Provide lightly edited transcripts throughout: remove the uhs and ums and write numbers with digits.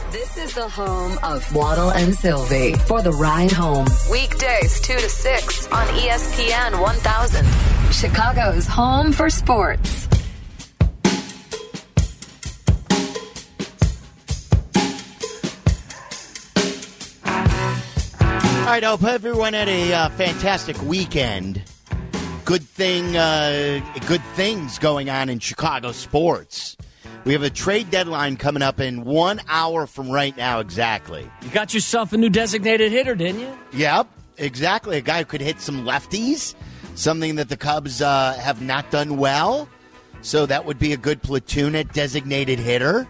This is the home of Waddle and Sylvie for the ride home. Weekdays 2 to 6 on ESPN 1000. Chicago's home for sports. All right, I hope everyone had a fantastic weekend. Good things going on in Chicago sports. We have a trade deadline coming up in 1 hour from right now exactly. You got yourself a new designated hitter, didn't you? Yep, exactly. A guy who could hit some lefties, something that the Cubs have not done well. So that would be a good platoon at designated hitter.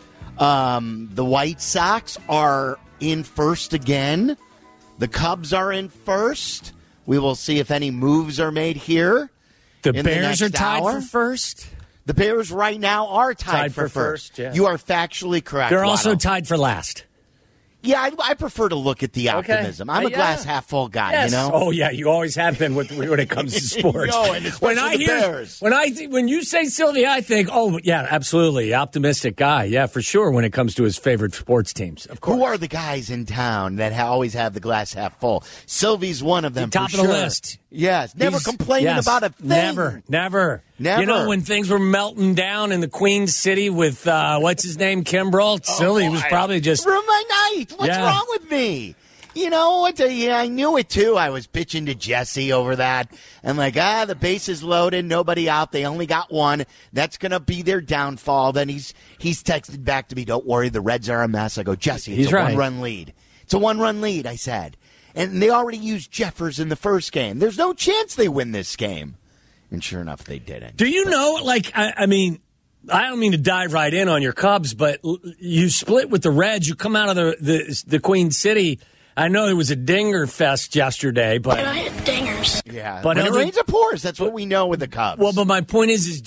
The White Sox are in first again. The Cubs are in first. We will see if any moves are made here. The Bears are tied for first. The Bears right now are tied for first. Yeah. You are factually correct. They're also Waddle. tied for last. Yeah, I prefer to look at the optimism. I'm a glass half full guy, yes. you know? Oh, yeah, you always have been when it comes to sports. And especially the Bears. When you say Sylvia, I think, oh, yeah, absolutely, optimistic guy. Yeah, for sure, when it comes to his favorite sports teams, of course. Who are the guys in town that always have the glass half full? Sylvie's one of them, top for of the sure. list. Yes, never complaining about a thing. Never. You know, when things were melting down in the Queen City with, what's his name, Kimbrel? Sylvie was probably just... Ruined my night. What's wrong with me? You know what? I knew it, too. I was bitching to Jesse over that. And like, the base is loaded, nobody out. They only got one. That's going to be their downfall. Then he's texted back to me, don't worry, the Reds are a mess. I go, Jesse, it's a one-run lead. It's a one-run lead, I said. And they already used Jeffers in the first game. There's no chance they win this game. And sure enough, they didn't. Do you know, I mean, I don't mean to dive right in on your Cubs, but you split with the Reds. You come out of the Queen City. I know it was a dinger fest yesterday, but I hit dingers. Yeah, but when it rains, it pours. That's what we know with the Cubs. Well, but my point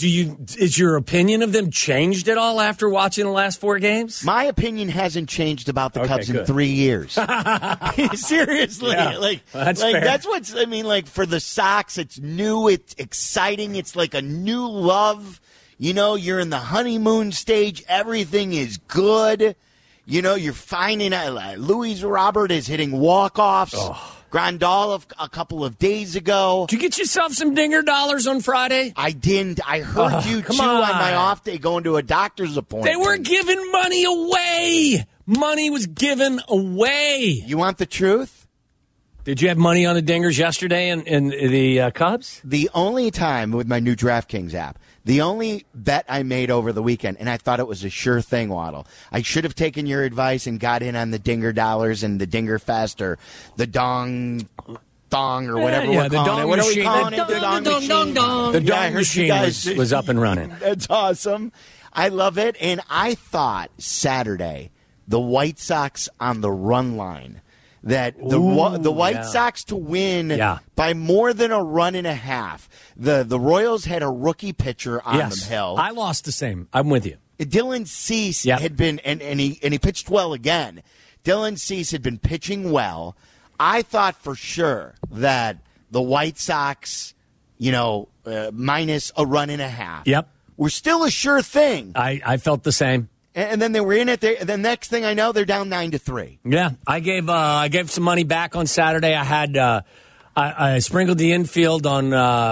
is your opinion of them changed at all after watching the last 4 games? My opinion hasn't changed about the Cubs in 3 years. Seriously, yeah, that's fair. That's what's. I mean, like for the Sox, it's new, it's exciting, it's like a new love. You know, you're in the honeymoon stage. Everything is good. You know, you're finding out Luis Robert is hitting walk-offs. Oh. Grandal a couple of days ago. Did you get yourself some dinger dollars on Friday? I didn't. I heard you, too, on my off day going to a doctor's appointment. They were giving money away. Money was given away. You want the truth? Did you have money on the dingers yesterday in the Cubs? The only time with my new DraftKings app, the only bet I made over the weekend, and I thought it was a sure thing, Waddle. I should have taken your advice and got in on the dinger dollars and the dinger fest or the dong or whatever we're calling it. What are we calling it? The dong machine. The dong machine was up and running. That's awesome. I love it. And I thought Saturday, the White Sox on the run line, that the White Sox to win by more than a run and a half. The Royals had a rookie pitcher on the hill. I lost the same. I'm with you. Dylan Cease had been, and he pitched well again. Dylan Cease had been pitching well. I thought for sure that the White Sox, minus a run and a half, were still a sure thing. I felt the same. And then they were in it. The next thing I know, they're down 9-3. Yeah, I gave some money back on Saturday. I had I sprinkled the infield on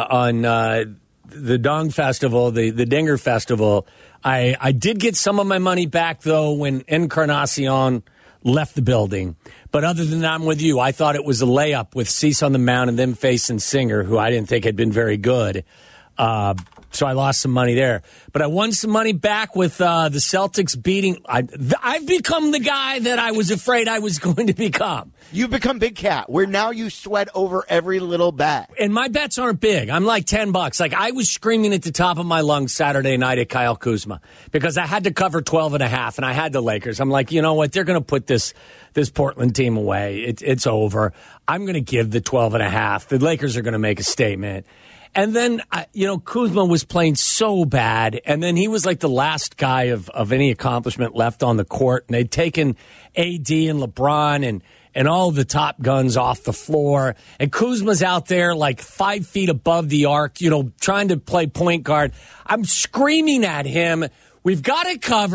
the Dong Festival, the Dinger Festival. I did get some of my money back though when Encarnacion left the building. But other than that, I'm with you. I thought it was a layup with Cease on the mound and them facing Singer, who I didn't think had been very good. So I lost some money there. But I won some money back with the Celtics beating. I've become the guy that I was afraid I was going to become. You've become Big Cat, where now you sweat over every little bet. And my bets aren't big. I'm like $10. Like I was screaming at the top of my lungs Saturday night at Kyle Kuzma because I had to cover 12.5, and I had the Lakers. I'm like, you know what? They're going to put this Portland team away. It's over. I'm going to give the 12.5. The Lakers are going to make a statement. And then, Kuzma was playing so bad, and then he was like the last guy of any accomplishment left on the court, and they'd taken AD and LeBron and all the top guns off the floor, and Kuzma's out there like 5 feet above the arc, trying to play point guard. I'm screaming at him, we've got it covered,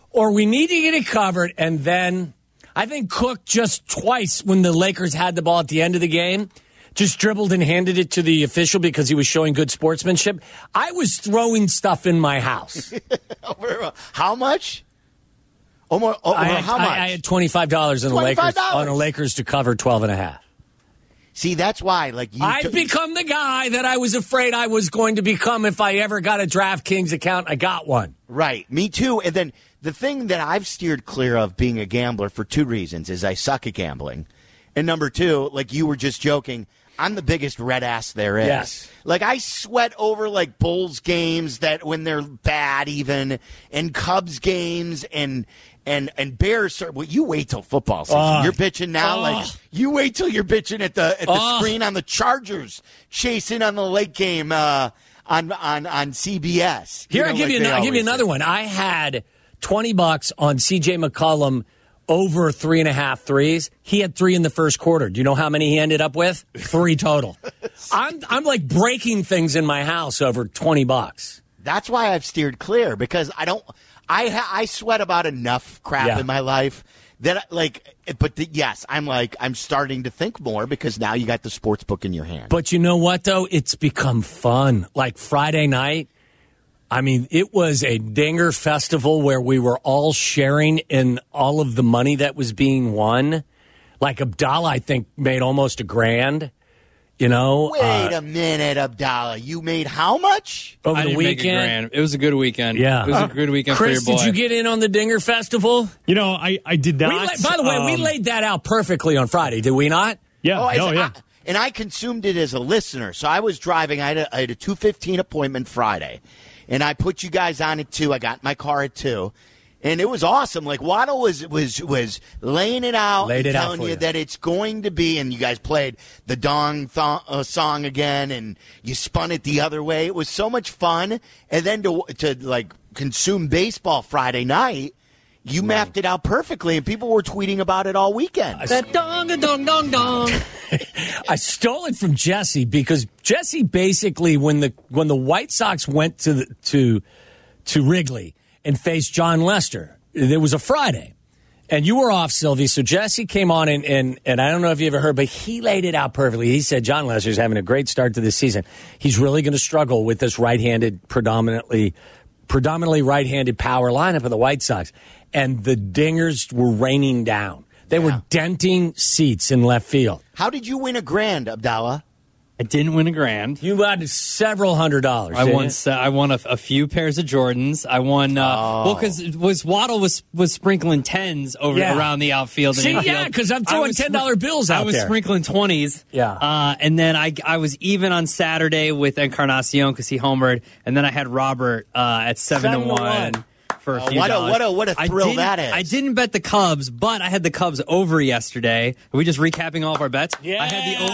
or we need to get it covered. And then I think Cook just twice when the Lakers had the ball at the end of the game just dribbled and handed it to the official because he was showing good sportsmanship. I was throwing stuff in my house. How much? How much? I had $25 on the Lakers to cover 12.5. See, that's why. I've become the guy that I was afraid I was going to become if I ever got a DraftKings account. I got one. Right. Me too. And then the thing that I've steered clear of being a gambler for two reasons is I suck at gambling. And number two, like you were just joking, I'm the biggest red ass there is. Yes. Like I sweat over Bulls games that when they're bad even, and Cubs games and Bears. Well, you wait till football season. You're bitching now. You wait till you're bitching at the screen on the Chargers chasing on the late game on CBS. Here, I'll give you another one. I had $20 on CJ McCollum over 3.5 threes. He had 3 in the first quarter. Do you know how many he ended up with? 3 total. I'm like breaking things in my house over $20. That's why I've steered clear, because I sweat about enough crap in my life that yes, I'm starting to think more because now you got the sports book in your hand. But you know what though? It's become fun. Like Friday night, I mean, it was a dinger festival where we were all sharing in all of the money that was being won. Like Abdallah, I think, made almost $1,000. You know, wait a minute, Abdallah. You made how much over the weekend? Make $1,000. It was a good weekend. Yeah, it was a good weekend Chris, for your boy. Did you get in on the Dinger Festival? You know, I did not. By the way, we laid that out perfectly on Friday, did we not? Yeah. Yeah. And I consumed it as a listener. So I was driving. I had a 2:15 appointment Friday, and I put you guys on at 2. I got in my car at 2. And it was awesome. Like Waddle was laying it out, telling you that it's going to be. And you guys played the Dong song again, and you spun it the other way. It was so much fun. And then to consume baseball Friday night, you mapped it out perfectly, and people were tweeting about it all weekend. That dong. I stole it from Jesse because Jesse basically, when the White Sox went to Wrigley and faced John Lester, it was a Friday, and you were off, Sylvie. So Jesse came on, and I don't know if you ever heard, but he laid it out perfectly. He said John Lester's having a great start to this season. He's really going to struggle with this right-handed, predominantly right-handed power lineup of the White Sox, and the dingers were raining down. They were denting seats in left field. How did you win $1,000, Abdallah? I didn't win $1,000. You had several $100. I won a few pairs of Jordans. I won because Waddle was sprinkling 10s around the outfield. See, and infield. Because I'm throwing $10 bills out there. I was sprinkling 20s. Yeah, and then I was even on Saturday with Encarnacion because he homered, and then I had Robert at 7-1. For a few dollars. What a thrill that is. I didn't bet the Cubs, but I had the Cubs over yesterday. Are we just recapping all of our bets? Yeah. I had the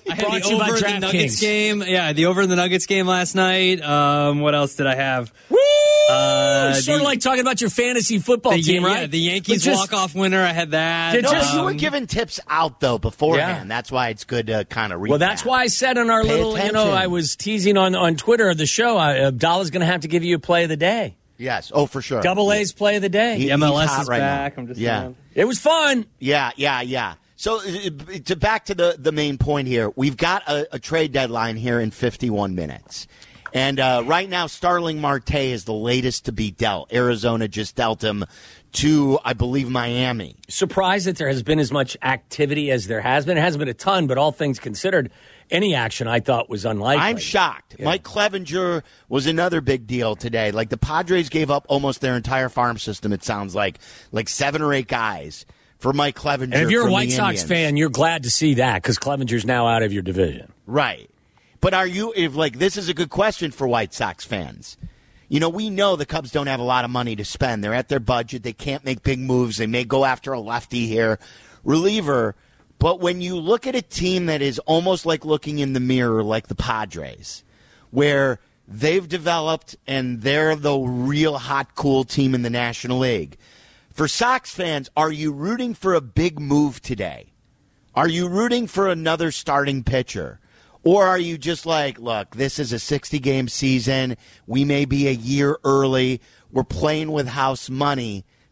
over in the Nuggets game. Yeah, the over in the Nuggets game last night. What else did I have? Woo! Sort of like talking about your fantasy football team, right? Yeah, the Yankees walk-off winner. I had that. You were giving tips out, though, beforehand. Yeah. That's why it's good to kind of recap. Well, that's why I said on our I was teasing on Twitter of the show, Abdallah's going to have to give you a play of the day. Yes. Oh, for sure. Double A's play of the day. The MLS is right back. Now. I'm just saying. It was fun. Yeah. So back to the main point here. We've got a trade deadline here in 51 minutes. And right now, Starling Marte is the latest to be dealt. Arizona just dealt him to, I believe, Miami. Surprised that there has been as much activity as there has been. It hasn't been a ton, but all things considered, any action I thought was unlikely. I'm shocked. Yeah. Mike Clevenger was another big deal today. Like the Padres gave up almost their entire farm system, it sounds like 7 or 8 guys for Mike Clevenger. And if you're a White Sox fan, you're glad to see that because Clevenger's now out of your division. Right. But this is a good question for White Sox fans. You know, we know the Cubs don't have a lot of money to spend. They're at their budget. They can't make big moves. They may go after a lefty here, reliever. But when you look at a team that is almost like looking in the mirror like the Padres, where they've developed and they're the real hot, cool team in the National League, for Sox fans, are you rooting for a big move today? Are you rooting for another starting pitcher? Or are you just like, look, this is a 60-game season. We may be a year early. We're playing with house money.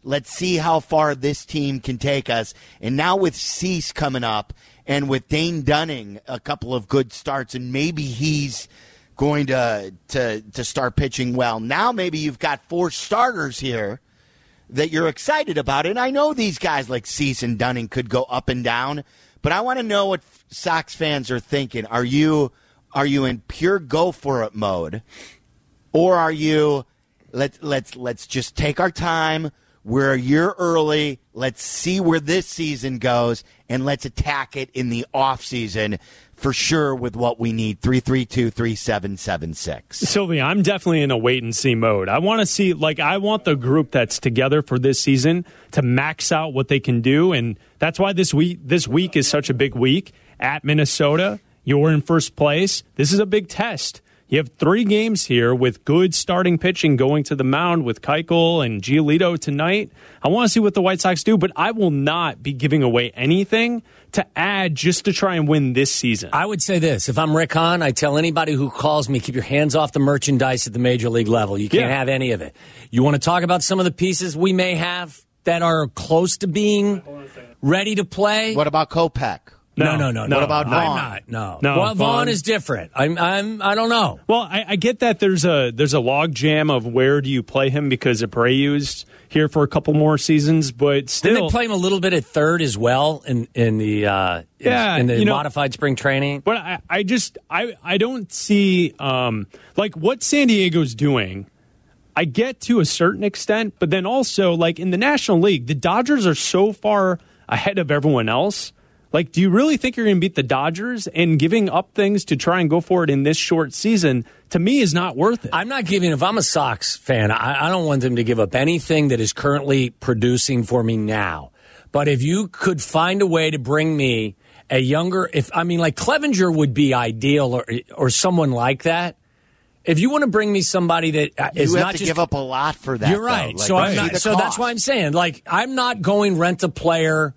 Let's see how far this team can take us. And now with Cease coming up and with Dane Dunning, a couple of good starts, and maybe he's going to start pitching well. Now maybe you've got 4 starters here that you're excited about. And I know these guys like Cease and Dunning could go up and down, but I want to know what Sox fans are thinking. Are you in pure go for it mode, or are you let's just take our time? We're a year early. Let's see where this season goes, and let's attack it in the off season for sure with what we need. 332-3776. Sylvia, I'm definitely in a wait-and-see mode. I want to see, I want the group that's together for this season to max out what they can do, and that's why this week is such a big week. At Minnesota, you're in first place. This is a big test. You have 3 games here with good starting pitching going to the mound with Keuchel and Giolito tonight. I want to see what the White Sox do, but I will not be giving away anything to add just to try and win this season. I would say this. If I'm Rick Hahn, I tell anybody who calls me, keep your hands off the merchandise at the major league level. You can't have any of it. You want to talk about some of the pieces we may have that are close to being ready to play? What about Kopech? No. What about Vaughn? I'm not. No. Well, Vaughn is different. I don't know. Well, I get that there's a log jam of where do you play him because Abreu's here for a couple more seasons, but still. Didn't they play him a little bit at third as well in the modified spring training? But I don't see what San Diego's doing. I get to a certain extent, but then also in the National League, the Dodgers are so far ahead of everyone else. Do you really think you're going to beat the Dodgers? And giving up things to try and go for it in this short season, to me, is not worth it. I'm not giving. If I'm a Sox fan, I don't want them to give up anything that is currently producing for me now. But if you could find a way to bring me a younger, Clevenger would be ideal, or someone like that. If you want to bring me somebody that is you not have to just give up a lot for that. You're right. So that's why I'm saying, I'm not going rent a player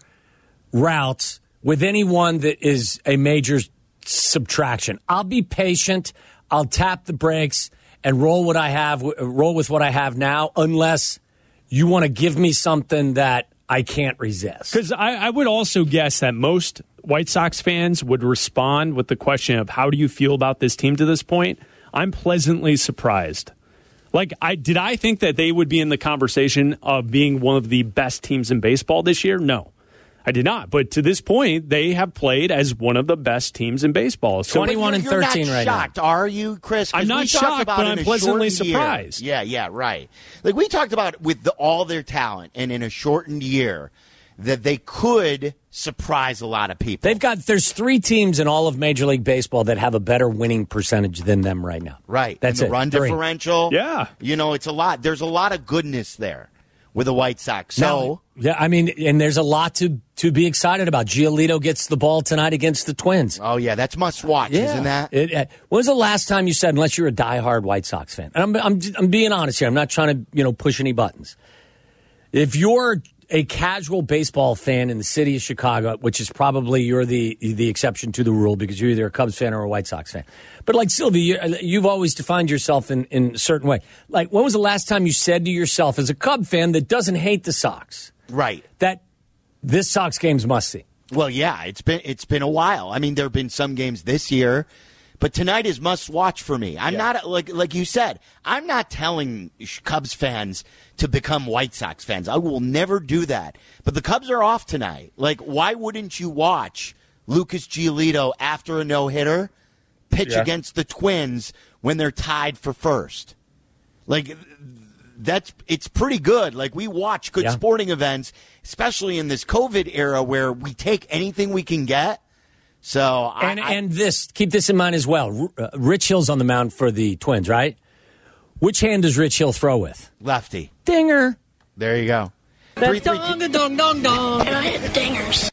routes with anyone that is a major subtraction. I'll be patient. I'll tap the brakes and roll with what I have now, unless you want to give me something that I can't resist. Because I would also guess that most White Sox fans would respond with the question of how do you feel about this team to this point? I'm pleasantly surprised. Did I think that they would be in the conversation of being one of the best teams in baseball this year? No. I did not, but to this point, they have played as one of the best teams in baseball. So 21 and 13 right now. You're not shocked, are you, Chris? I'm not shocked, but I'm pleasantly surprised. Yeah, right. We talked about with all their talent and in a shortened year that they could surprise a lot of people. There's 3 teams in all of Major League Baseball that have a better winning percentage than them right now. Right. That's and the run 3. differential. Yeah. It's a lot. There's a lot of goodness there with the White Sox. So and there's a lot to be excited about. Giolito gets the ball tonight against the Twins. Oh yeah, that's must watch, isn't that? When was the last time you said, unless you're a diehard White Sox fan? And I'm being honest here. I'm not trying to push any buttons. If you're a casual baseball fan in the city of Chicago, which is probably you're the exception to the rule because you're either a Cubs fan or a White Sox fan. But like Sylvia, you've always defined yourself in a certain way. When was the last time you said to yourself, as a Cub fan that doesn't hate the Sox, right, that this Sox game's must see? Well, yeah, it's been a while. There have been some games this year, but tonight is must watch for me. I'm not like you said. I'm not telling Cubs fans to become White Sox fans. I will never do that. But the Cubs are off tonight. Why wouldn't you watch Lucas Giolito after a no-hitter pitch against the Twins when they're tied for first? It's pretty good. We watch good sporting events, especially in this COVID era where we take anything we can get. So keep this in mind as well. Rich Hill's on the mound for the Twins, right? Which hand does Rich Hill throw with? Lefty. Dinger. There you go. Dong, dong, dong, dong. And I hit the dingers.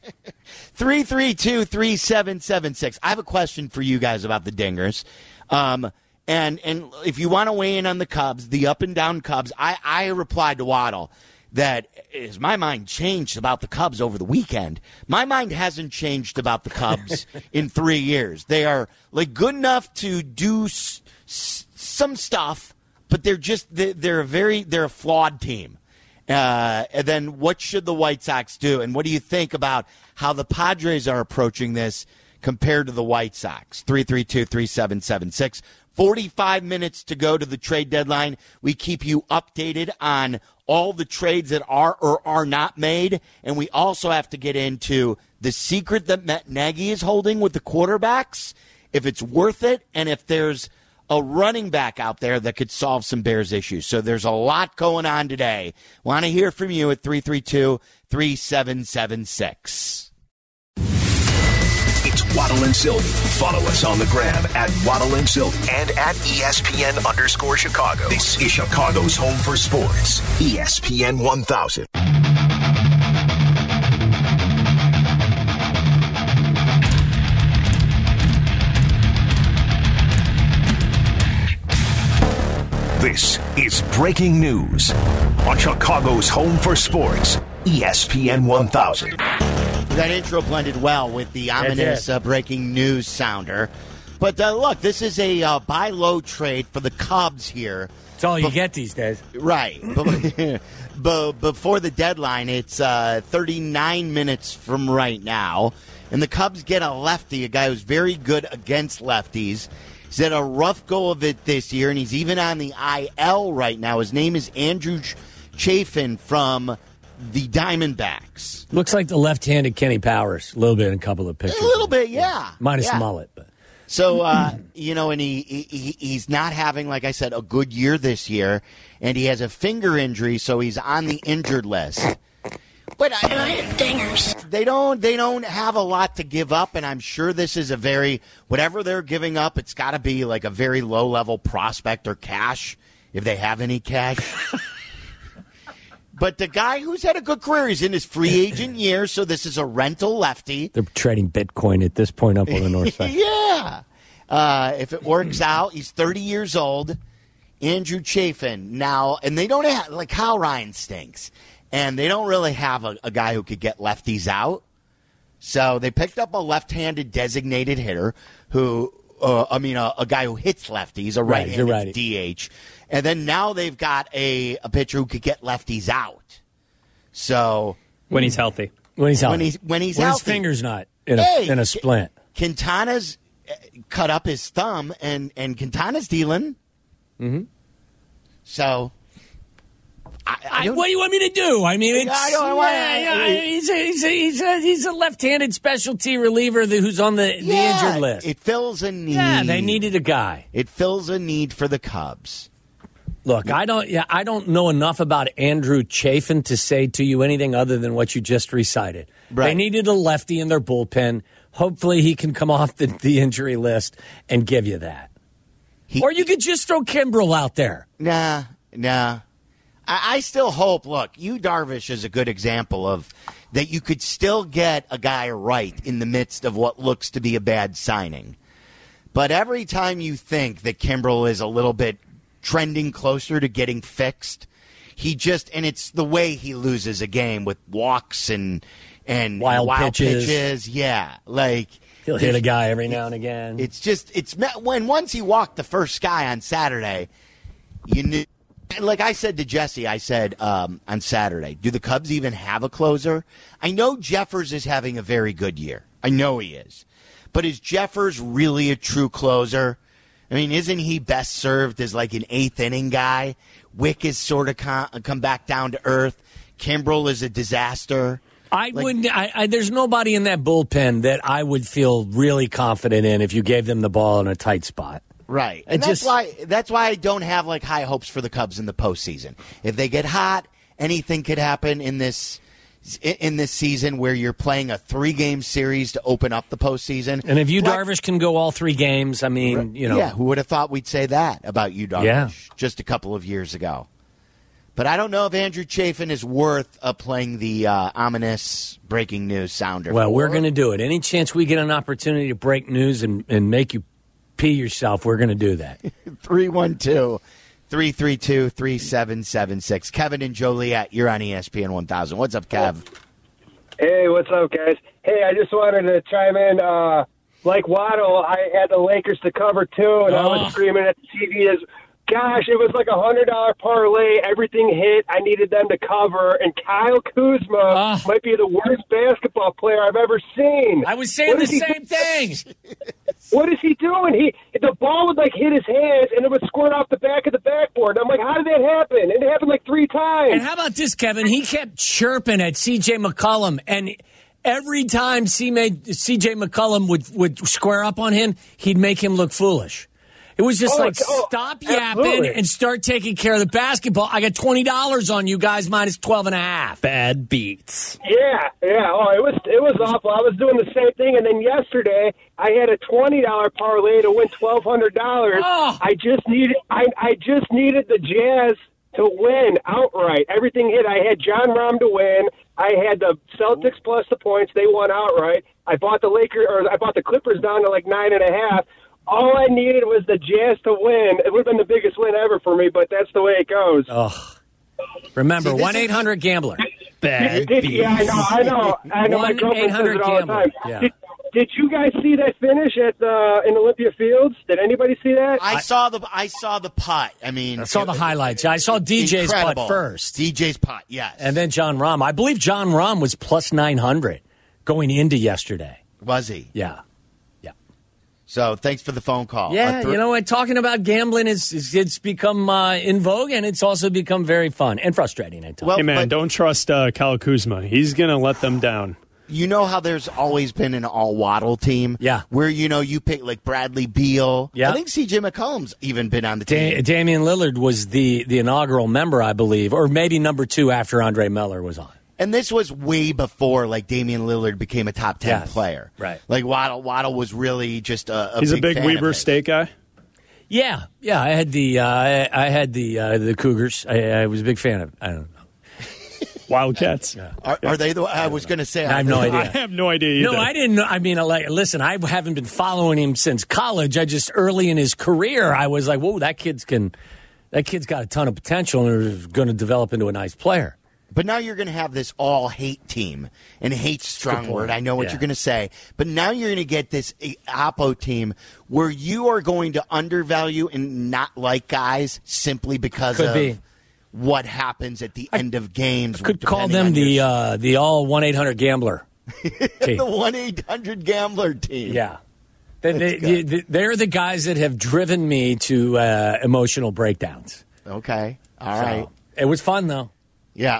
332-3776. I have a question for you guys about the dingers. And if you want to weigh in on the Cubs, the up and down Cubs, I replied to Waddle that is my mind changed about the Cubs over the weekend. My mind hasn't changed about the Cubs in 3 years. They are good enough to do some stuff, but they're a flawed team. And then what should the White Sox do? And what do you think about how the Padres are approaching this compared to the White Sox? 332-3776. 45 minutes to go to the trade deadline. We keep you updated on all the trades that are or are not made. And we also have to get into the secret that Matt Nagy is holding with the quarterbacks, if it's worth it, and if there's a running back out there that could solve some Bears issues. So there's a lot going on today. Want to hear from you at 332-3776. It's Waddle and Sylvie. Follow us on the gram at Waddle and Sylvie and at ESPN_Chicago. This is Chicago's home for sports. ESPN 1000. This is breaking news on Chicago's home for sports, ESPN 1000. That intro blended well with the ominous breaking news sounder. But look, this is a buy low trade for the Cubs here. It's all you get these days. Right. But before the deadline, it's 39 minutes from right now. And the Cubs get a lefty, a guy who's very good against lefties. He's had a rough go of it this year, and he's even on the IL right now. His name is Andrew Chafin from the Diamondbacks. Looks like the left-handed Kenny Powers, a little bit in a couple of pictures. A little bit, yeah. Minus the mullet. But. So, and he's not having, like I said, a good year this year, and he has a finger injury, so he's on the injured list. But they don't have a lot to give up, and I'm sure this is whatever they're giving up, it's got to be like a very low-level prospect or cash, if they have any cash. But the guy who's had a good career, he's in his free agent year, so this is a rental lefty. They're trading Bitcoin at this point up on the north side. Yeah. If it works out, he's 30 years old, Andrew Chafin. Now, and they don't have, like, Kyle Ryan stinks. And they don't really have a guy who could get lefties out. So they picked up a left-handed designated hitter a guy who hits lefties, a right-handed DH. And then now they've got a pitcher who could get lefties out. So when he's healthy. When he's healthy. His finger's not in a splint. Quintana's cut up his thumb, and Quintana's dealing. Mm-hmm. So... what do you want me to do? I mean, he's a left-handed specialty reliever who's on the injured list. It fills a need. Yeah, they needed a guy. It fills a need for the Cubs. Look, I don't know enough about Andrew Chafin to say to you anything other than what you just recited. Right. They needed a lefty in their bullpen. Hopefully, he can come off the injury list and give you that. Or you could just throw Kimbrel out there. Nah. I still hope, look, Yu Darvish is a good example of that you could still get a guy right in the midst of what looks to be a bad signing. But every time you think that Kimbrel is a little bit trending closer to getting fixed, and it's the way he loses a game with walks and wild pitches. Yeah, like he'll hit a guy every now and again. Once he walked the first guy on Saturday, you knew. Like I said to Jesse, on Saturday, do the Cubs even have a closer? I know Jeffers is having a very good year. I know he is. But is Jeffers really a true closer? I mean, isn't he best served as like an eighth inning guy? Wick is sort of come back down to earth. Kimbrel is a disaster. There's nobody in that bullpen that I would feel really confident in if you gave them the ball in a tight spot. Right. And that's why I don't have like high hopes for the Cubs in the postseason. If they get hot, anything could happen in this season where you're playing a 3-game series to open up the postseason. And if Darvish can go all 3 games, I mean, Yeah, who would have thought we'd say that about Yu Darvish just a couple of years ago. But I don't know if Andrew Chafin is worth playing the ominous breaking news sounder. Well, we're going to do it. Any chance we get an opportunity to break news and make you pee yourself, we're going to do that. 312-332-3776. Kevin and Joliet, you're on ESPN 1000. What's up, Kev? Hey, what's up, guys? Hey, I just wanted to chime in. Like Waddle, I had the Lakers to cover, too, and I was screaming at the TV gosh, it was like $100 parlay. Everything hit. I needed them to cover, and Kyle Kuzma might be the worst basketball player I've ever seen. I was saying the same thing. What is he doing? The ball would hit his hands, and it would squirt off the back of the backboard. I'm like, how did that happen? And it happened 3 times. And how about this, Kevin? He kept chirping at C.J. McCollum, and every time C.J. McCollum would square up on him, he'd make him look foolish. It was just stop yapping absolutely. and start taking care of the basketball. I got $20 on you guys minus 12.5. Bad beats. Yeah. Oh, it was awful. I was doing the same thing, and then yesterday I had a $20 parlay to win $1,200. Oh. I just needed the Jazz to win outright. Everything hit. I had John Rahm to win. I had the Celtics plus the points. They won outright. I bought the Clippers down to 9.5. All I needed was the Jazz to win. It would have been the biggest win ever for me, but that's the way it goes. Oh. Remember, 1-800-GAMBLER. Bad beats. Yeah, I know. My girlfriend says it all the time. Yeah. Did you guys see that finish in Olympia Fields? Did anybody see that? I saw the putt. I mean, I saw the highlights. I saw DJ's incredible. putt first. DJ's putt, yes. And then John Rahm. I believe John Rahm was plus 900 going into yesterday. Was he? Yeah. So thanks for the phone call. Yeah, you know what? Talking about gambling it's become in vogue, and it's also become very fun and frustrating at times. Hey, man, don't trust Kyle Kuzma. He's going to let them down. You know how there's always been an all-Waddle team? Yeah. Where, you pick Bradley Beal. Yeah. I think C.J. McCollum's even been on the team. Damian Lillard was the inaugural member, I believe, or maybe number 2 after Andre Miller was on. And this was way before, Damian Lillard became a top 10 player. Right. Waddle was really just He's a big fan Weber of State guy? Yeah. I had the Cougars. I was a big fan of. I don't know. Wildcats. Yeah. Are they I was going to say. I have no idea. I have no idea either. No, I didn't know. I mean, listen, I haven't been following him since college. I just early in his career, I was like, whoa, that kid's got a ton of potential and is going to develop into a nice player. But now you're going to have this all-hate team, and hate's a strong word. I know what you're going to say. But now you're going to get this Oppo team where you are going to undervalue and not like guys simply because what happens at the end of games. I could call them the all 1-800-GAMBLER team. The 1-800-GAMBLER team. Yeah. They're the guys that have driven me to emotional breakdowns. Okay. All right. It was fun, though. Yeah,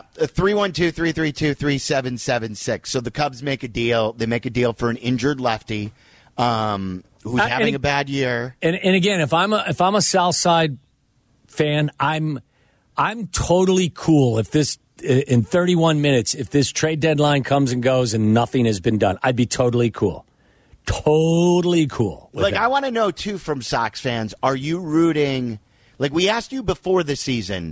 312-332-3776. So the Cubs make a deal. They make a deal for an injured lefty who's having a bad year. And again, if I'm a South Side fan, I'm totally cool if this in 31 minutes if this trade deadline comes and goes and nothing has been done. I'd be totally cool. Totally cool. I want to know too from Sox fans, are you rooting? We asked you before the season.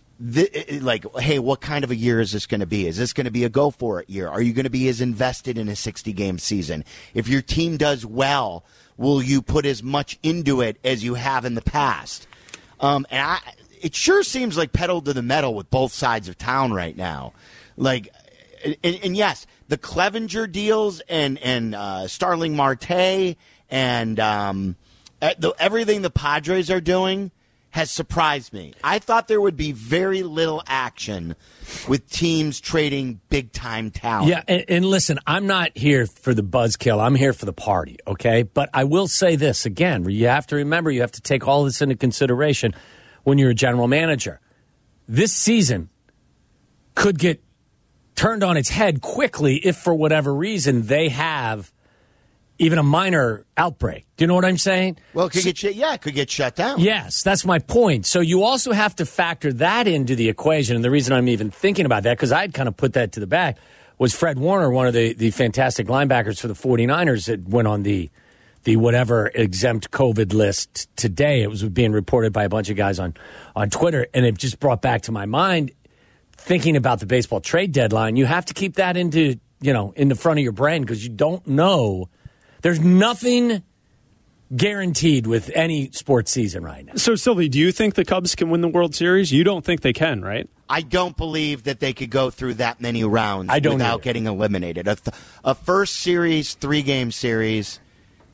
Hey, what kind of a year is this going to be? Is this going to be a go-for-it year? Are you going to be as invested in a 60-game season? If your team does well, will you put as much into it as you have in the past? It sure seems like pedal to the metal with both sides of town right now. And yes, the Clevenger deals and Starling Marte and everything the Padres are doing has surprised me. I thought there would be very little action with teams trading big-time talent. Yeah, and listen, I'm not here for the buzzkill. I'm here for the party, okay? But I will say this again. You have to remember, you have to take all this into consideration when you're a general manager. This season could get turned on its head quickly if, for whatever reason, they have even a minor outbreak. Do you know what I'm saying? Well, it could get shut down. Yes, that's my point. So you also have to factor that into the equation. And the reason I'm even thinking about that, because I'd kind of put that to the back, was Fred Warner, one of the fantastic linebackers for the 49ers that went on the whatever exempt COVID list today. It was being reported by a bunch of guys on Twitter. And it just brought back to my mind, thinking about the baseball trade deadline, you have to keep that in the front of your brain because you don't know. There's nothing guaranteed with any sports season right now. So, Sylvie, do you think the Cubs can win the World Series? You don't think they can, right? I don't believe that they could go through that many rounds without getting eliminated. A first series, 3-game series,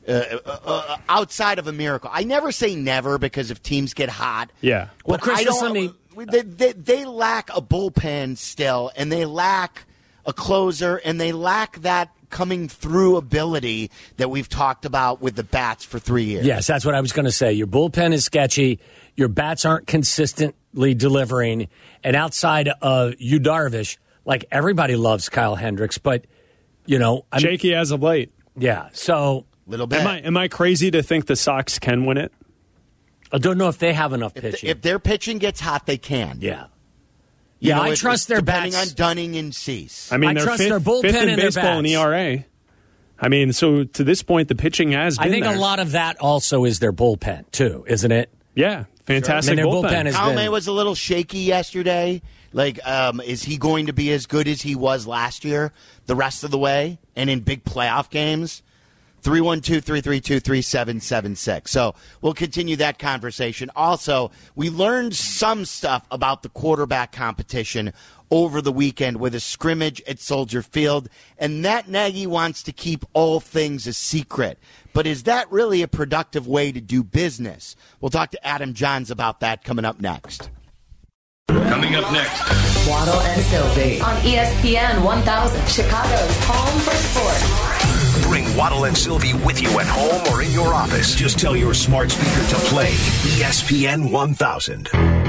outside of a miracle. I never say never because if teams get hot. Yeah. Well, Chris, they lack a bullpen still, and they lack a closer, and they lack that coming through ability that we've talked about with the bats for 3 years. Yes, that's what I was going to say. Your bullpen is sketchy. Your bats aren't consistently delivering. And outside of Yu Darvish, like everybody loves Kyle Hendricks, but, shaky as of late. Yeah, so. Little bit. Am I crazy to think the Sox can win it? I don't know if they have enough pitching. If their pitching gets hot, they can. Yeah. I trust their depending bats. on Dunning and Cease. I mean, I they're trust fifth, their bullpen fifth in and their baseball in bats. ERA. I mean, so to this point, the pitching has been I think there. a lot of that also is their bullpen, too, isn't it? Yeah, fantastic their bullpen is Kalme was a little shaky yesterday. Like, is he going to be as good as he was last year the rest of the way and in big playoff games? 312-332-3776. So we'll continue that conversation. Also, we learned some stuff about the quarterback competition over the weekend with a scrimmage at Soldier Field, and Matt Nagy wants to keep all things a secret. But is that really a productive way to do business? We'll talk to Adam Johns about that coming up next. Coming up next. Waddle and Sylvie on ESPN 1000, Chicago's home for sports. Bring Waddle and Sylvie with you at home or in your office. Just tell your smart speaker to play ESPN 1000.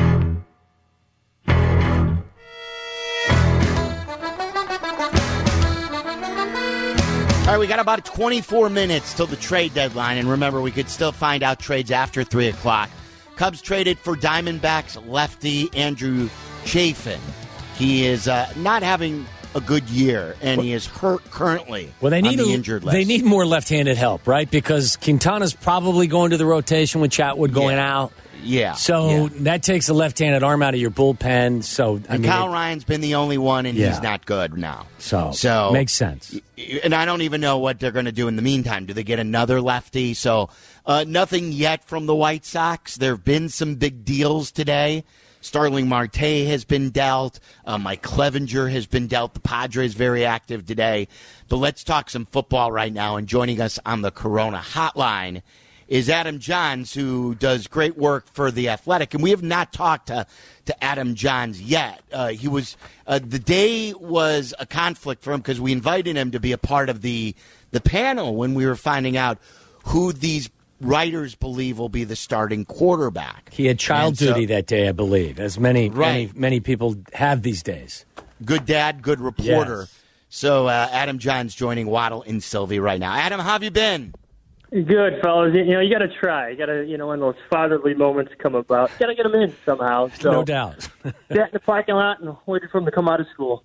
All right, we got about 24 minutes till the trade deadline, and remember, we could still find out trades after 3 o'clock. Cubs traded for Diamondbacks lefty Andrew Chafin. He is not having a good year, and he is hurt currently on the injured list. They need more left-handed help, right? Because Quintana's probably going to the rotation with Chatwood going out. Yeah. So that takes a left-handed arm out of your bullpen. So Kyle Ryan's been the only one, and he's not good now. So makes sense. And I don't even know what they're going to do in the meantime. Do they get another lefty? So nothing yet from the White Sox. There have been some big deals today. Starling Marte has been dealt. Mike Clevenger has been dealt. The Padres very active today. But let's talk some football right now. And joining us on the Corona Hotline is Adam Johns, who does great work for The Athletic. And we have not talked to Adam Johns yet. He was the day was a conflict for him because we invited him to be a part of the panel when we were finding out who these writers believe will be the starting quarterback. He had child duty that day, I believe, as many people have these days. Good dad, good reporter. Yes. So Adam Johns joining Waddle and Sylvie right now. Adam, how have you been? Good, fellas. You got to try. You got to, when those fatherly moments come about, you got to get them in somehow. So, no doubt. Sat in the parking lot and waited for them to come out of school.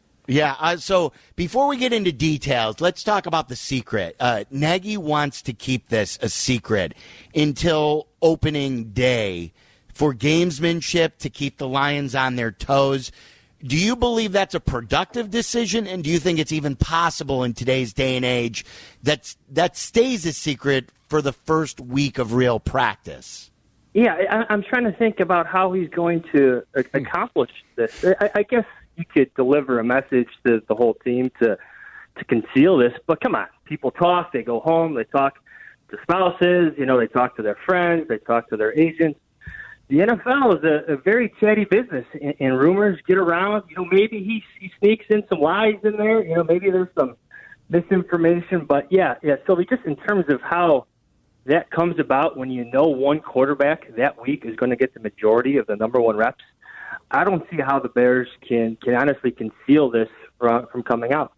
Yeah, so before we get into details, let's talk about the secret. Nagy wants to keep this a secret until opening day for gamesmanship, to keep the Lions on their toes. Do you believe that's a productive decision, and do you think it's even possible in today's day and age that stays a secret for the first week of real practice? Yeah, I'm trying to think about how he's going to accomplish this. I guess you could deliver a message to the whole team to conceal this, but come on, people talk, they go home, they talk to spouses, they talk to their friends, they talk to their agents. The NFL is a very chatty business, and rumors get around. Maybe he sneaks in some lies in there. Maybe there's some misinformation. But yeah. So just in terms of how that comes about, when one quarterback that week is going to get the majority of the number one reps, I don't see how the Bears can honestly conceal this from coming out.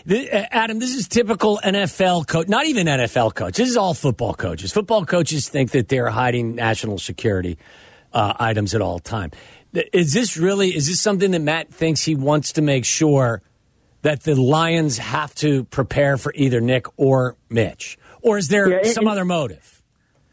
Adam, this is typical NFL coach, not even NFL coach. This is all football coaches. Football coaches think that they're hiding national security items at all time. Is this something that Matt thinks he wants to make sure that the Lions have to prepare for either Nick or Mitch? Or is there some other motive?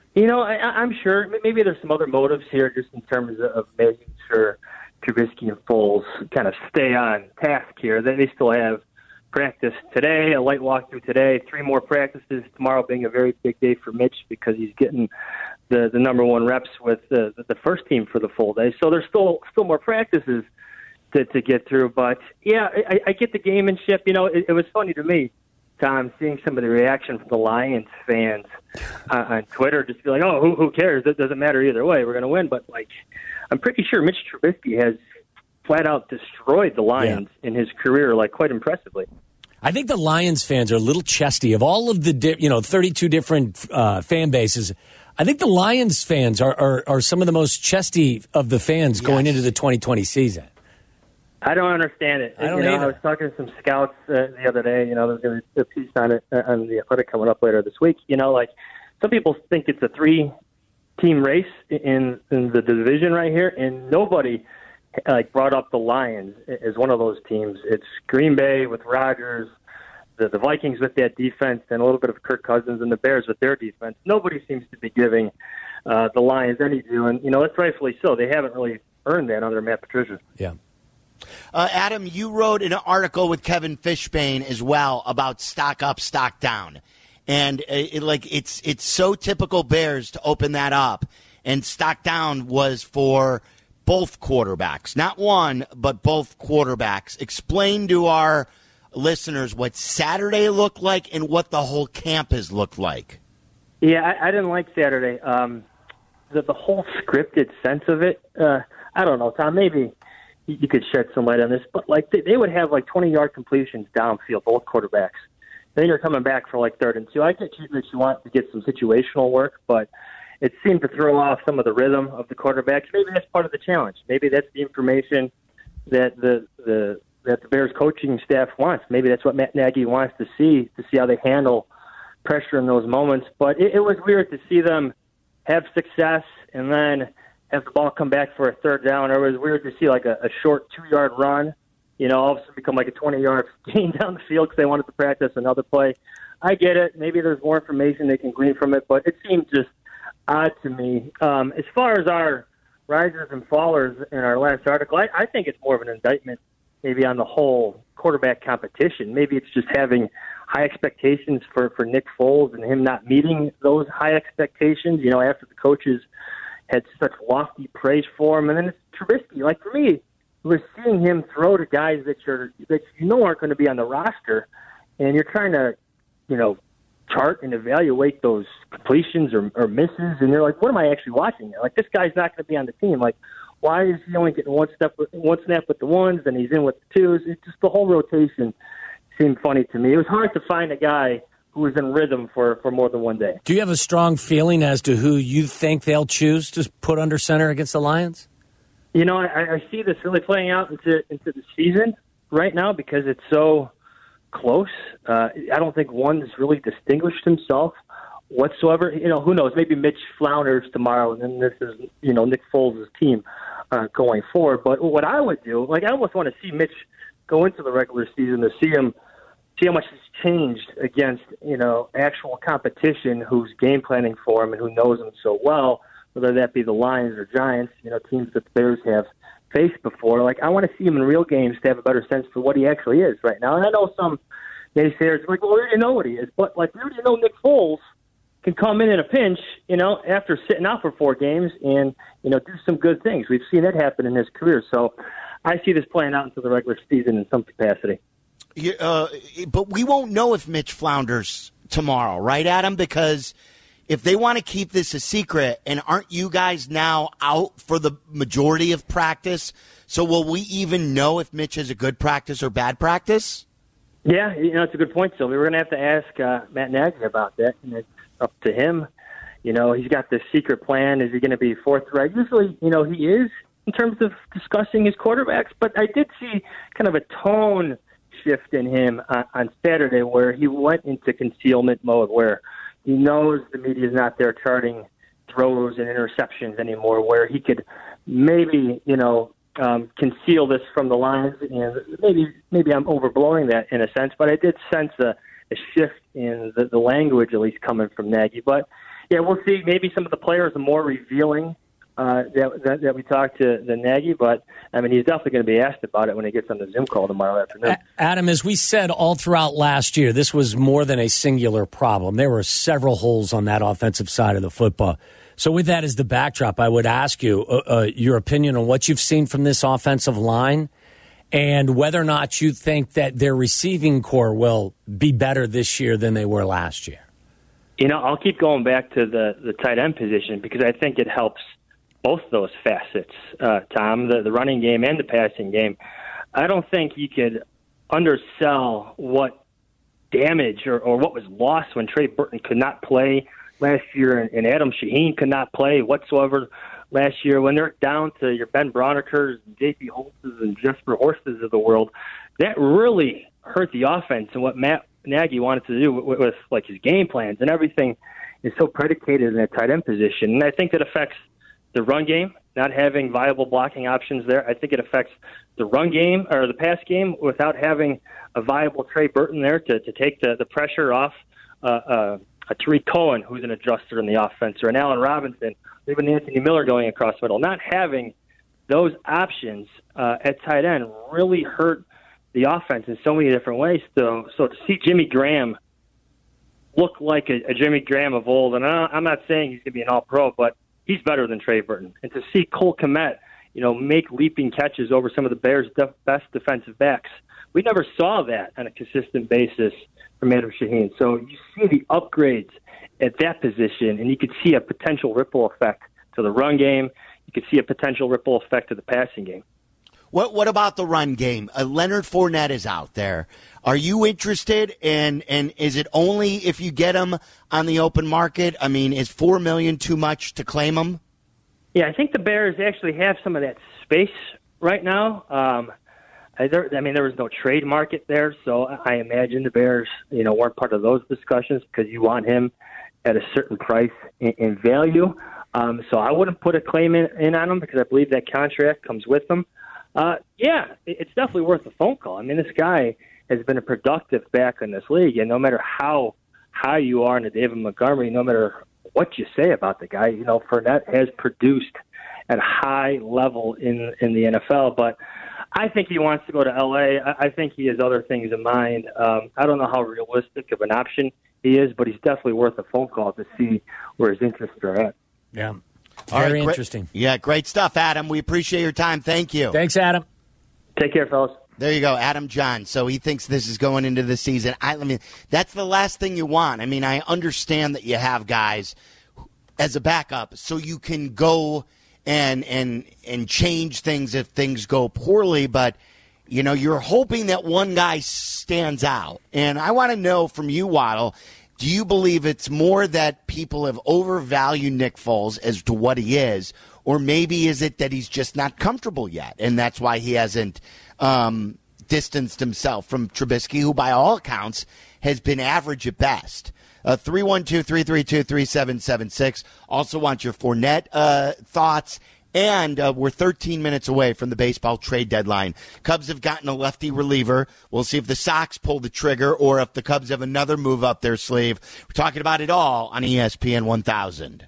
I'm sure maybe there's some other motives here just in terms of making sure Trubisky and Foles kind of stay on task here. They still have practice today, a light walkthrough today, 3 more practices tomorrow, being a very big day for Mitch because he's getting the number one reps with the first team for the full day. So there's still more practices to get through. But yeah, I get the gamemanship. It was funny to me. Tom, seeing some of the reaction from the Lions fans on Twitter, just be like, oh, who cares? It doesn't matter either way. We're going to win. But, like, I'm pretty sure Mitch Trubisky has flat out destroyed the Lions in his career, like, quite impressively. I think the Lions fans are a little chesty. Of all of the 32 different fan bases, I think the Lions fans are some of the most chesty of the fans going into the 2020 season. I don't understand it. I don't either. I was talking to some scouts the other day. There's going to be a piece on it on The Athletic coming up later this week. Like, some people think it's a 3-team race in the division right here, and nobody brought up the Lions as one of those teams. It's Green Bay with Rodgers, the Vikings with that defense, and a little bit of Kirk Cousins, and the Bears with their defense. Nobody seems to be giving the Lions any due, and it's rightfully so. They haven't really earned that under Matt Patricia. Yeah. Adam, you wrote an article with Kevin Fishbane as well about stock up, stock down. And it's so typical Bears to open that up. And stock down was for both quarterbacks. Not one, but both quarterbacks. Explain to our listeners what Saturday looked like and what the whole camp has looked like. Yeah, I didn't like Saturday. The whole scripted sense of it, I don't know, Tom, maybe you could shed some light on this, but they would have 20-yard completions downfield, both quarterbacks. Then you're coming back for 3rd and 2. I get that you want to get some situational work, but it seemed to throw off some of the rhythm of the quarterbacks. Maybe that's part of the challenge. Maybe that's the information that the Bears coaching staff wants. Maybe that's what Matt Nagy wants to see how they handle pressure in those moments. But it was weird to see them have success and then have the ball come back for a 3rd down. Or it was weird to see a short 2-yard run, all of a sudden become a 20-yard gain down the field because they wanted to practice another play. I get it. Maybe there's more information they can glean from it, but it seemed just odd to me. As far as our risers and fallers in our last article, I think it's more of an indictment maybe on the whole quarterback competition. Maybe it's just having high expectations for Nick Foles and him not meeting those high expectations, after the coaches had such lofty praise for him. And then it's Trubisky. For me, we're seeing him throw to guys that aren't going to be on the roster, and you're trying to, chart and evaluate those completions or misses, and you're like, what am I actually watching? This guy's not going to be on the team. Why is he only getting one snap with the ones, then he's in with the twos? It's just the whole rotation seemed funny to me. It was hard to find a guy who was in rhythm for more than one day. Do you have a strong feeling as to who you think they'll choose to put under center against the Lions? I see this really playing out into the season right now because it's so close. I don't think one's really distinguished himself whatsoever. Who knows? Maybe Mitch flounders tomorrow, and then this is, Nick Foles' team going forward. But what I would do, I almost want to see Mitch go into the regular season to see how much he's changed against, actual competition who's game planning for him and who knows him so well, whether that be the Lions or Giants, teams that the Bears have faced before. I want to see him in real games to have a better sense for what he actually is right now. And I know some naysayers well, we already know what he is. But, we already know Nick Foles can come in a pinch, after sitting out for 4 games and, do some good things. We've seen that happen in his career. So I see this playing out into the regular season in some capacity. But we won't know if Mitch flounders tomorrow, right, Adam? Because if they want to keep this a secret, and aren't you guys now out for the majority of practice? So will we even know if Mitch has a good practice or bad practice? Yeah, it's a good point, Sylvie. We're going to have to ask Matt Nagy about that, and it's up to him. He's got this secret plan. Is he going to be forthright? Usually, he is in terms of discussing his quarterbacks, but I did see kind of a tone shift in him on Saturday where he went into concealment mode, where he knows the media is not there charting throws and interceptions anymore, where he could maybe, conceal this from the Lions. And maybe I'm overblowing that in a sense, but I did sense a shift in the language, at least coming from Nagy. But, yeah, we'll see. Maybe some of the players are more revealing that we talked to the Nagy, but he's definitely going to be asked about it when he gets on the Zoom call tomorrow afternoon. Adam, as we said all throughout last year, this was more than a singular problem. There were several holes on that offensive side of the football. So with that as the backdrop, I would ask you your opinion on what you've seen from this offensive line and whether or not you think that their receiving core will be better this year than they were last year. I'll keep going back to the tight end position because I think it helps both those facets, Tom, the running game and the passing game. I don't think you could undersell what damage or what was lost when Trey Burton could not play last year and Adam Shaheen could not play whatsoever last year. When they're down to your Ben Brauneckers, J.P. Holtzes, and Jesper Horstes of the world, that really hurt the offense and what Matt Nagy wanted to do with like his game plans and everything is so predicated in that tight end position. And I think that affects the run game, not having viable blocking options there. I think it affects the run game or the pass game without having a viable Trey Burton there to take the pressure off a Tariq Cohen, who's an adjuster in the offense, or an Allen Robinson, or even Anthony Miller going across the middle. Not having those options at tight end really hurt the offense in so many different ways. So to see Jimmy Graham look like a Jimmy Graham of old, and I'm not saying he's going to be an all-pro, but he's better than Trey Burton. And to see Cole Kmet, make leaping catches over some of the Bears' best defensive backs, we never saw that on a consistent basis from Adam Shaheen. So you see the upgrades at that position, and you could see a potential ripple effect to the run game. You could see a potential ripple effect to the passing game. What about the run game? Leonard Fournette is out there. Are you interested? And is it only if you get him on the open market? I mean, is $4 million too much to claim him? Yeah, I think the Bears actually have some of that space right now. There was no trade market there, so I imagine the Bears, weren't part of those discussions because you want him at a certain price in value. So I wouldn't put a claim in on him because I believe that contract comes with him. It's definitely worth a phone call. I mean, this guy has been a productive back in this league, and no matter how high you are into David Montgomery, no matter what you say about the guy, Fournette has produced at a high level in the NFL. But I think he wants to go to L.A. I think he has other things in mind. I don't know how realistic of an option he is, but he's definitely worth a phone call to see where his interests are at. Yeah. Very interesting. Yeah, great stuff, Adam. We appreciate your time. Thank you. Thanks, Adam. Take care, fellas. There you go, Adam John. So he thinks this is going into the season. I mean, that's the last thing you want. I mean, I understand that you have guys as a backup so you can go and change things if things go poorly, but you're hoping that one guy stands out. And I want to know from you, Waddle, do you believe it's more that people have overvalued Nick Foles as to what he is, or maybe is it that he's just not comfortable yet, and that's why he hasn't distanced himself from Trubisky, who by all accounts has been average at best? 312-332-3776. Also want your Fournette thoughts. And we're 13 minutes away from the baseball trade deadline. Cubs have gotten a lefty reliever. We'll see if the Sox pull the trigger or if the Cubs have another move up their sleeve. We're talking about it all on ESPN 1000.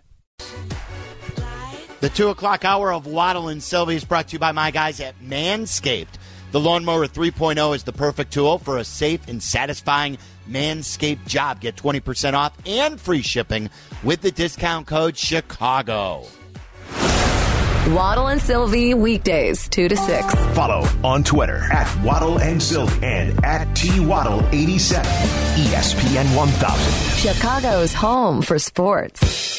The 2 o'clock hour of Waddle and Sylvie is brought to you by my guys at Manscaped. The Lawnmower 3.0 is the perfect tool for a safe and satisfying Manscaped job. Get 20% off and free shipping with the discount code CHICAGO. Waddle and Sylvie, weekdays 2 to 6. Follow on Twitter at Waddle and Sylvie and at TWaddle87. ESPN 1000. Chicago's home for sports.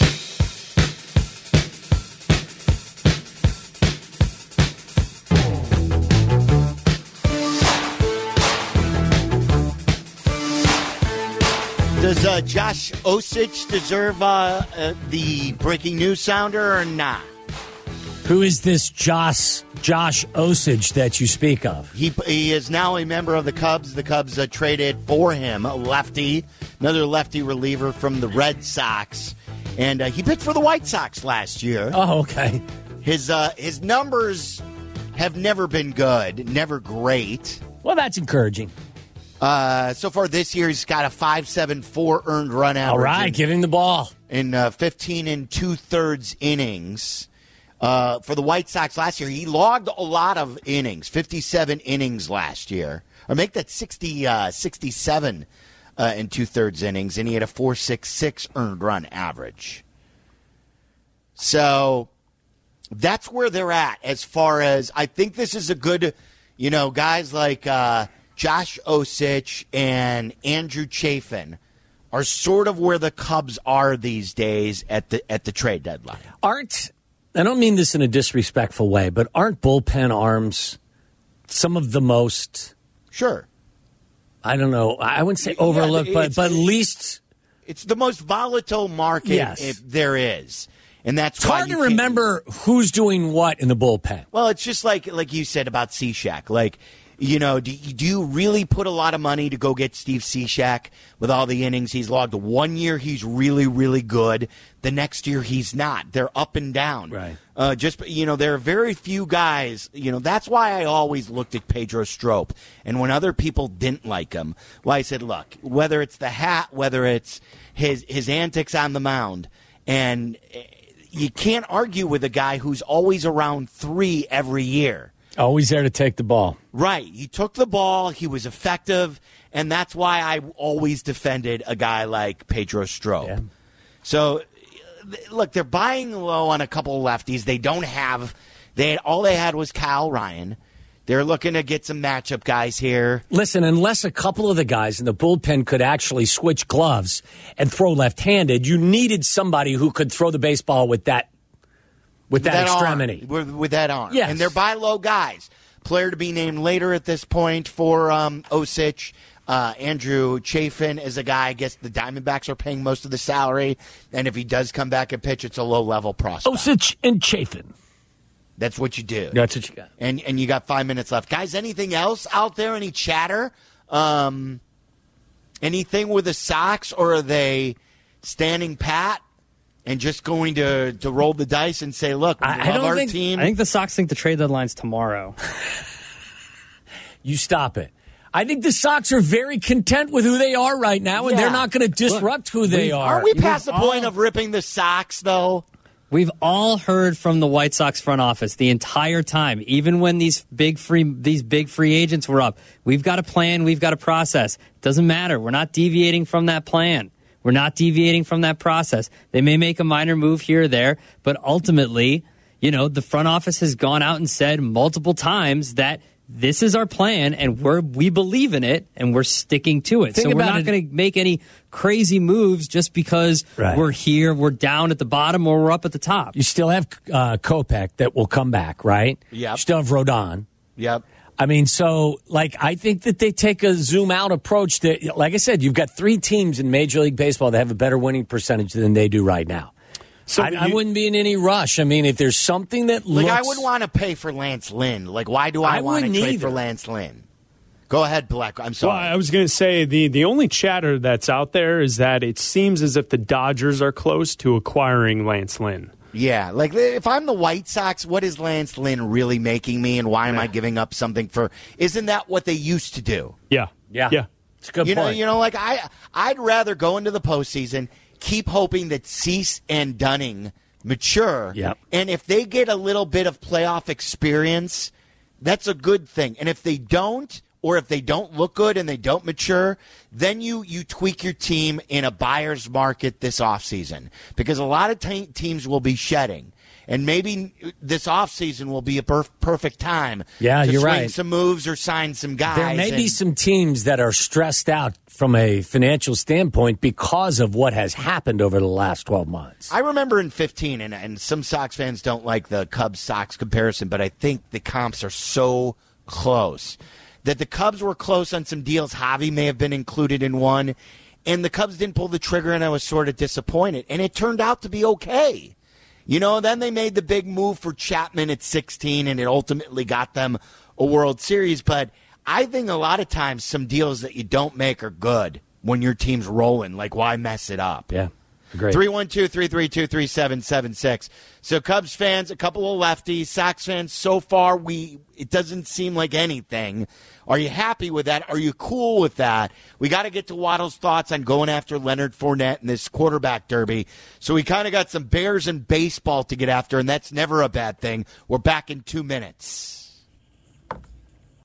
Does Josh Osich deserve the breaking news sounder or not? Who is this Josh Osich that you speak of? He is now a member of the Cubs. The Cubs traded for him a lefty, another lefty reliever from the Red Sox, and he pitched for the White Sox last year. Oh, okay. His numbers have never been good, never great. Well, that's encouraging. So far this year, he's got a 5.74 earned run average. All right, give him the ball. In 15 2/3 innings. For the White Sox last year, he logged a lot of innings, 57 innings last year. Or make that 67 in 2/3 innings, and he had a 4.66 earned run average. So that's where they're at as far as I think this is a good, guys like Josh Osich and Andrew Chafin are sort of where the Cubs are these days at the trade deadline. I don't mean this in a disrespectful way, but aren't bullpen arms some of the most... Sure. I don't know. I wouldn't say overlooked, but at least... It's the most volatile market if there is. And that's it's hard to remember who's doing what in the bullpen. Well, it's just like you said about Cishek. Like, do you really put a lot of money to go get Steve Cishek with all the innings he's logged? 1 year he's really, really good. The next year he's not. They're up and down. Right. There are very few guys. That's why I always looked at Pedro Strop. And when other people didn't like him, I said, look, whether it's the hat, whether it's his antics on the mound, and you can't argue with a guy who's always around 3 every year. Always there to take the ball. Right. He took the ball. He was effective. And that's why I always defended a guy like Pedro Strop. Yeah. So, look, they're buying low on a couple of lefties. They don't have – all they had was Kyle Ryan. They're looking to get some matchup guys here. Listen, unless a couple of the guys in the bullpen could actually switch gloves and throw left-handed, you needed somebody who could throw the baseball with that extremity. With that arm. Yes. And they're buy low guys. Player to be named later at this point for Osich. Andrew Chafin is a guy, I guess the Diamondbacks are paying most of the salary. And if he does come back and pitch, it's a low-level prospect. Osich and Chafin. That's what you do. That's what you got. And you got 5 minutes left. Guys, anything else out there? Any chatter? Anything with the Sox, or are they standing pat and just going to roll the dice and say, look, we love our team? I think the Sox think the trade deadline's tomorrow. You stop it. I think the Sox are very content with who they are right now, and they're not going to disrupt who they are. Are we past the point of ripping the Sox, though? We've all heard from the White Sox front office the entire time, even when these big free agents were up. We've got a plan. We've got a process. It doesn't matter. We're not deviating from that plan. We're not deviating from that process. They may make a minor move here or there, but ultimately, the front office has gone out and said multiple times that this is our plan, and we believe in it, and we're sticking to it. So we're not going to make any crazy moves just because we're here, we're down at the bottom, or we're up at the top. You still have Kopech that will come back, right? Yep. You still have Rodon. Yep. I mean, so, I think that they take a zoom-out approach that, like I said, you've got 3 teams in Major League Baseball that have a better winning percentage than they do right now. So I wouldn't be in any rush. I mean, if there's something that looks... I wouldn't want to pay for Lance Lynn. Why do I want to trade for Lance Lynn? Go ahead, Black. I'm sorry. Well, I was going to say, the only chatter that's out there is that it seems as if the Dodgers are close to acquiring Lance Lynn. Yeah, if I'm the White Sox, what is Lance Lynn really making me, and why am I giving up something for... Isn't that what they used to do? Yeah. It's a good point. I'd rather go into the postseason... Keep hoping that Cease and Dunning mature. Yep. And if they get a little bit of playoff experience, that's a good thing. And if they don't, or if they don't look good and they don't mature, then you tweak your team in a buyer's market this offseason. Because a lot of teams will be shedding. And maybe this offseason will be a perfect time to swing some moves or sign some guys. There may be some teams that are stressed out from a financial standpoint because of what has happened over the last 12 months. I remember in 15, and some Sox fans don't like the Cubs-Sox comparison, but I think the comps are so close that the Cubs were close on some deals. Javi may have been included in one, and the Cubs didn't pull the trigger, and I was sort of disappointed. And it turned out to be okay. Then they made the big move for Chapman at 16, and it ultimately got them a World Series. But I think a lot of times some deals that you don't make are good when your team's rolling. Why mess it up? Yeah, great. 312-332-3776. So Cubs fans, a couple of lefties. Sox fans, so far, it doesn't seem like anything. Are you happy with that? Are you cool with that? We got to get to Waddle's thoughts on going after Leonard Fournette in this quarterback derby. So we kind of got some Bears and baseball to get after, and that's never a bad thing. We're back in 2 minutes.